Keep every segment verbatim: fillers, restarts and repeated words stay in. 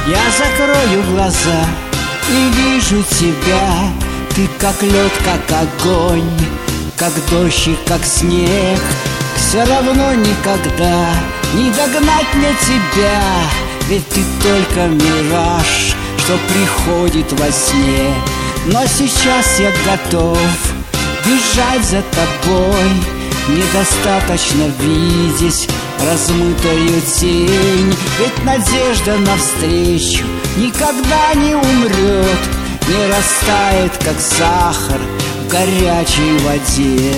Я закрою глаза и вижу тебя. Ты как лед, как огонь, как дождь и как снег. Все равно никогда не догнать мне тебя. Ведь ты только мираж, что приходит во сне. Но сейчас я готов бежать за тобой. Недостаточно видеть размытую тень. Ведь надежда навстречу никогда не умрет, не растает, как сахар в горячей воде.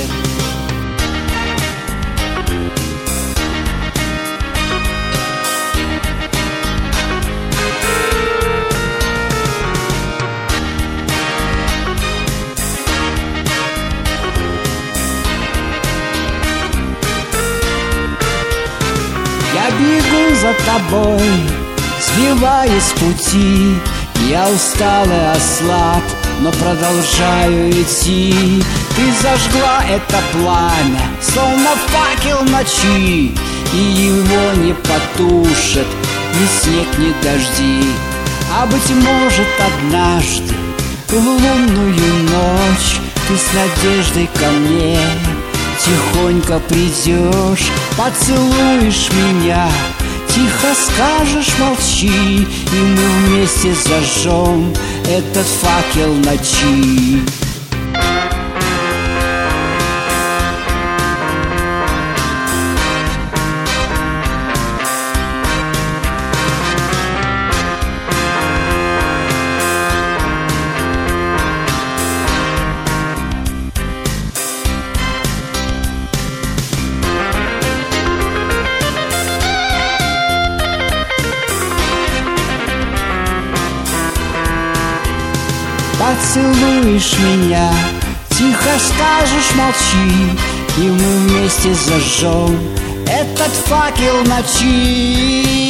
Я бегу за тобой, сбиваясь с пути. Я устал и ослаб, но продолжаю идти. Ты зажгла это пламя, словно факел ночи, и его не потушат ни снег, ни дожди. А быть может, однажды в лунную ночь ты с надеждой ко мне тихонько придешь, поцелуешь меня, тихо скажешь молчи, и мы вместе зажжем этот факел ночи. Поцелуешь меня, тихо скажешь молчи, и мы вместе зажжем этот факел ночи.